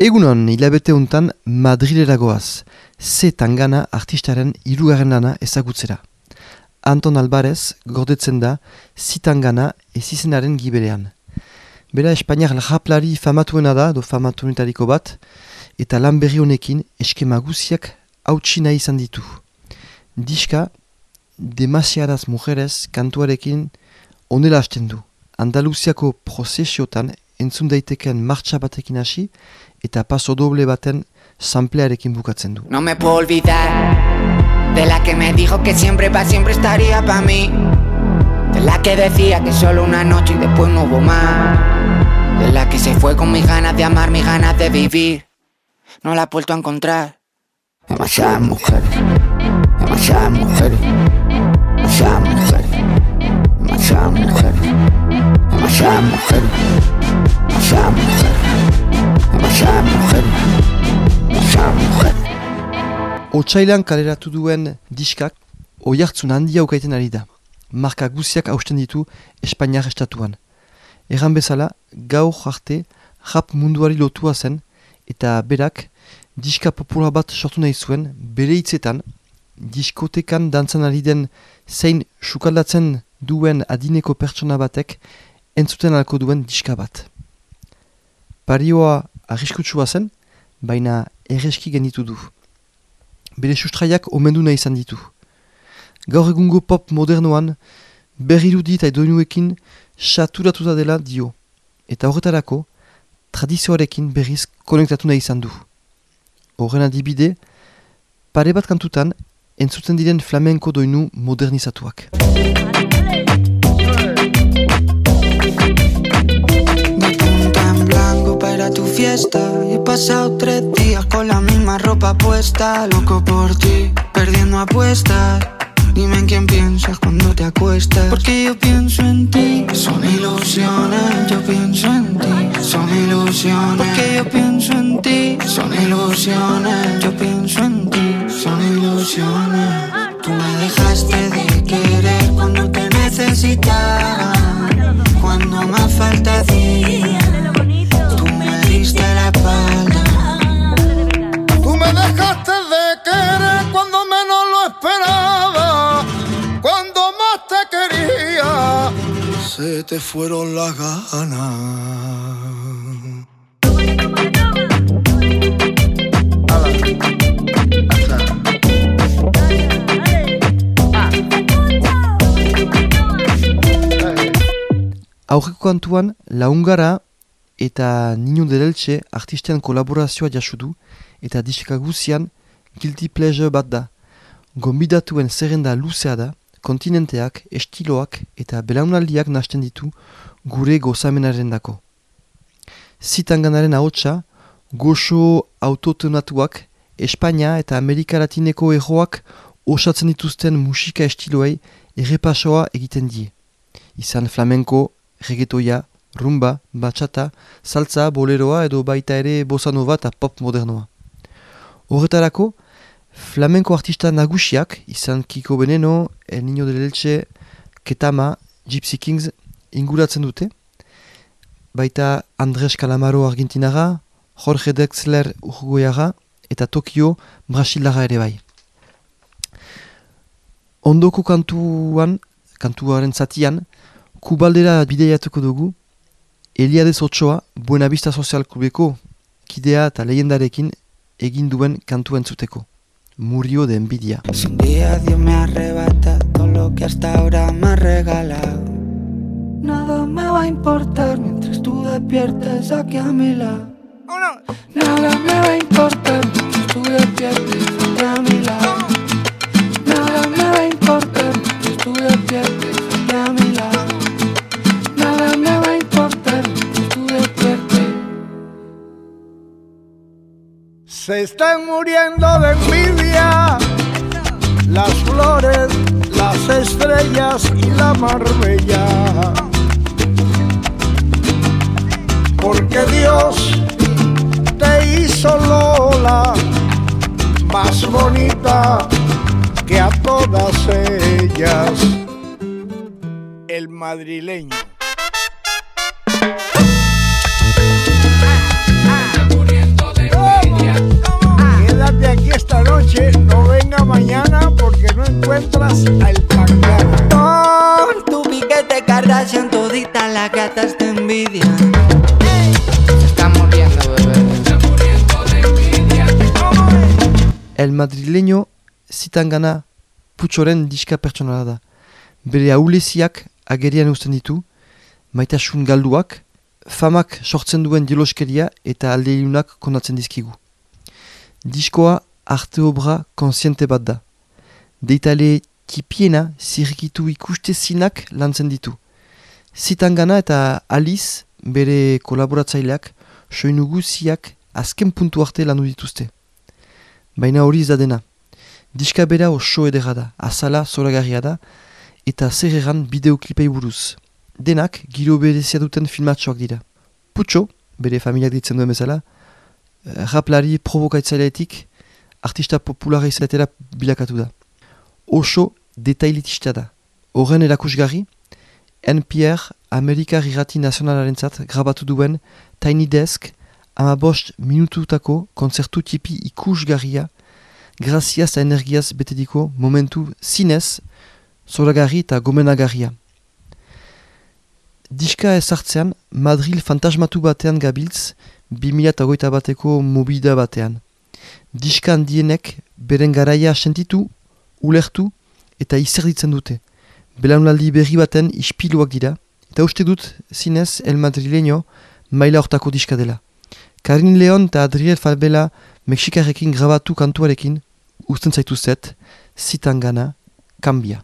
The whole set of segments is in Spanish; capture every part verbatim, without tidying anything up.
Egunon, hilabete untan Madrilera goaz, Z Tangana artistaren hirugarren lana ezagutzera. Anton Alvarez gordetzen da Z Tangana ezizenaren giberean. Bera Espainiar raplari famatuena da, do famatuenetariko bat, eta lan berri honekin eskema guziak hautsi nahi izan ditu. Diska, Demasiadas Mujeres kantuarekin onela hasten du. Andaluziako prozesiotan entzun daiteken martxa batekin hasi eta paso doble baten samplearekin bukatzen du. No me puedo olvidar de la que me dijo que siempre pa' siempre estaría pa' mí, de la que decía que solo una noche y después no hubo más, de la que se fue con mis ganas de amar, mis ganas de vivir, no la he vuelto a encontrar. Demasiadas mujeres, demasiadas mujeres, demasiadas mujeres, demasiadas mujeres, demasiadas mujeres, demasiadas mujeres, demasiadas mujeres, demasiadas mujeres. Otsailan kaleratu duen diskak oihartzun handia ukaiten ari da. Marka guziak hausten ditu Espainiar estatuan. Erran bezala, gaur arte rap munduari lotua zen eta berak diska popular bat sortu nahi zuen bere hitzetan diskotekan dantzan ari den zein sukaldatzen duen adineko pertsona batek entzuten alko duen diska bat. Parioa arriskutsua zen, baina erreski genitu du. Bere sustraiak omendu nahi izan ditu. Gaur egungo pop modernoan berrirudi eta doinuekin saturatuta dela dio. Eta horretarako tradizioarekin berriz konektatu nahi izan du. Horren adibide, pare bat kantutan entzuten diren flamenko doinu modernizatuak. Para tu fiesta y he pasado tres días con la misma ropa puesta, loco por ti, perdiendo apuestas. Dime en quién piensas cuando te acuestas, porque yo pienso en ti. Son ilusiones, yo pienso en ti. Son ilusiones, porque yo pienso en ti. Son ilusiones, yo pienso en ti. Son ilusiones. Tú me dejaste de querer cuando te necesitaba, cuando más falta hacía. La espalda. Tú me dejaste de querer cuando menos lo esperaba, cuando más te quería, se te fueron las ganas. Aurreko kantuan, Laungara eta Niño del Elche artisten kolaborazioa jasu du eta diska guzian guilty pleasure bat da. Gonbidatuen zerrenda luzea da, kontinenteak, estiloak eta belaunaldiak nahasten ditu gure gozamenaren dako. Z Tanganaren ahotsa, goxo autotonatuak, Espainia eta Amerika Latineko erroak osatzen dituzten musika estiloei errepasoa egiten die. Izan flamenko, reggaetoia, rumba, bachata, salsa, boleroa edo baita ere bossa nova eta pop modernoa. Horretarako, flamenko artista nagusiak, izan Kiko Veneno, El Niño del Elche, Ketama, Gypsy Kings, inguratzen dute. Baita Andrés Calamaro argentinara, Jorge Drexler uruguaiara eta Tokio brasilara ere bai. Ondoko kantuan, kantuaren zatian, Kubaldera bideiatuko dugu, Eliades Ochoa, Buenavista Social Clubeko kidea eta leyendarekin egin duen kantu entzuteko. Murió de envidia. Si un día Dios me arrebata todo lo que hasta ahora me ha regalado, nada me va a importar mientras tú despiertes aquí a mi lado. Oh, no. Nada me va a importar mientras tú despiertes aquí a mi lado. Nada me va a importar mientras tú despiertes aquí a mi lado. Se están muriendo de envidia las flores, las estrellas y la Marbella, porque Dios te hizo Lola más bonita que a todas ellas. El madrileño. Muriendo de las gatas te envidian. Se está muriendo, bebé. Se está muriendo de envidia. El madrileño Zitangana Putxoren diska pertsonala da. Bere ahuleziak agerian uzten ditu, maitasun galduak, famak sortzen duen jeloskeria eta alde ilunak kondatzen dizkigu. Diskoa arte obra konsiente bat da. Deitale tipiena zirrikitu ikustezinak lantzen ditu. Zitangana eta Alice, bere kolaboratzaileak, soinu guziak azken puntu arte landu dituzte. Baina hori da dena. Diska bera oso edera da, azala zoragarria da, eta zer erran bideoklipei buruz. Denak giro berezia duten filmatxoak dira. Putxo, bere familiak ditzen duen bezala, raplari provokaitzaileetik artista populara izatera bilakatu da. Oso detailitista da. Horren erakusgarri, N P R Amerikar Irrati Nazionalarentzat grabatu duen Tiny Desk hamabost minututako kontzertu tipi ikusgarria, graziaz eta energiaz betediko momentu zinez, zoragarri eta gomenagarria. Diska ezartzean Madril fantasmatu batean gabiltz bi mila hogeita bateko mobida batean. Diska handienek beren garaia sentitu, ulertu eta izerditzen dute. Belaunaldi berri baten ispiluak dira, eta uste dut zinez El Madrileño maila hortako diska dela. Karin Leon eta Adriel Falbela Mexikarekin grabatu kantuarekin uzten zaituzet, Zitangana, Cambia.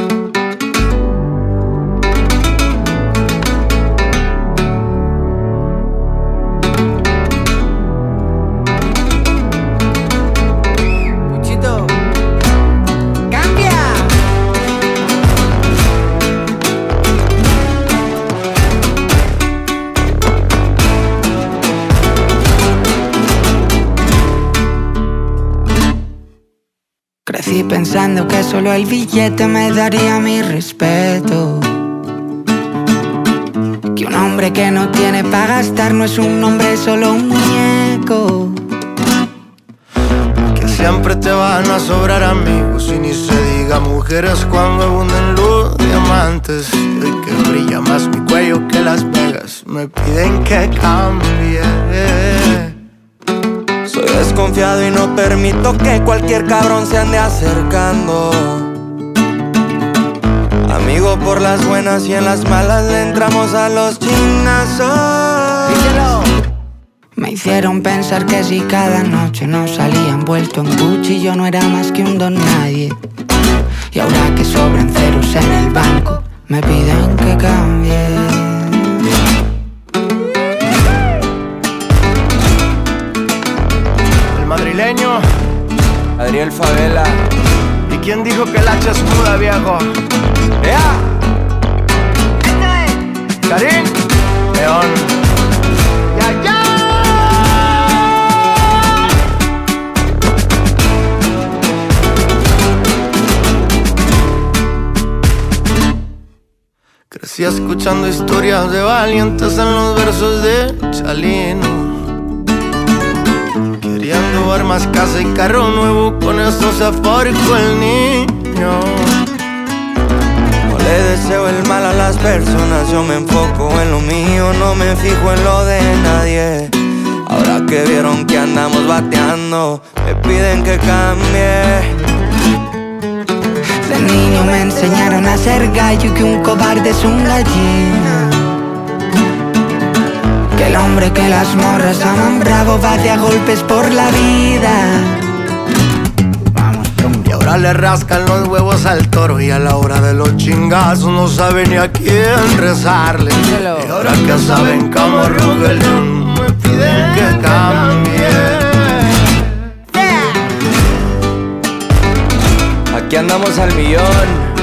Crecí pensando que solo el billete me daría mi respeto, que un hombre que no tiene para gastar no es un hombre, solo un muñeco, que siempre te van a sobrar amigos y ni se diga mujeres cuando abunden los diamantes. Y hoy que brilla más mi cuello que Las Vegas, me piden que cambie. Soy desconfiado y no permito que cualquier cabrón se ande acercando. Amigo por las buenas y en las malas le entramos a los chinazos. Díselo. Me hicieron pensar que si cada noche nos salía envuelto en Gucci yo no era más que un don nadie. Y ahora que sobran ceros en el banco me piden que cambie. Madrileño, Adriel Favela. ¿Y quién dijo que el hacha es muda, viejo? ¡Ea! Karin León. ¡Ya, ya! Crecí escuchando historias de valientes en los versos de Chalino, queriendo armas, casa y carro nuevo, con eso se forjó el niño. No le deseo el mal a las personas, yo me enfoco en lo mío, no me fijo en lo de nadie. Ahora que vieron que andamos bateando, me piden que cambie. De niño me enseñaron a ser gallo y que un cobarde es un gallina, que el hombre que las morras aman bravo bate a golpes por la vida. Vamos, y ahora le rascan los huevos al toro y a la hora de los chingazos no saben ni a quién rezarle. Díselo. Y ahora que saben cómo ruge el león, me piden que cambie. Aquí andamos al millón.